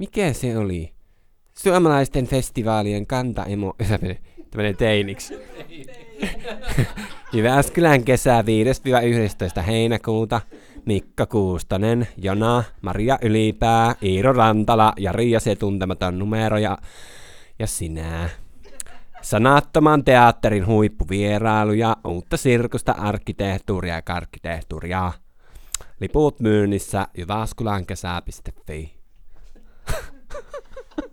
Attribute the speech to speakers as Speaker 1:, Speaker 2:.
Speaker 1: Mikä se oli? Suomalaisten festivaalien kantaemo... Tämmönen teiniksi. Jyväskylän kesä 5-11 heinäkuuta. Mikka Kuustonen, Jona, Maria Ylipää, Iiro Rantala, Jari ja se tuntematon numero ja sinä. Sanattoman teatterin huippuvierailuja, uutta sirkusta, arkkitehtuuria ja karkkitehtuuria. Liput myynnissä jyväskylänkesä.fi.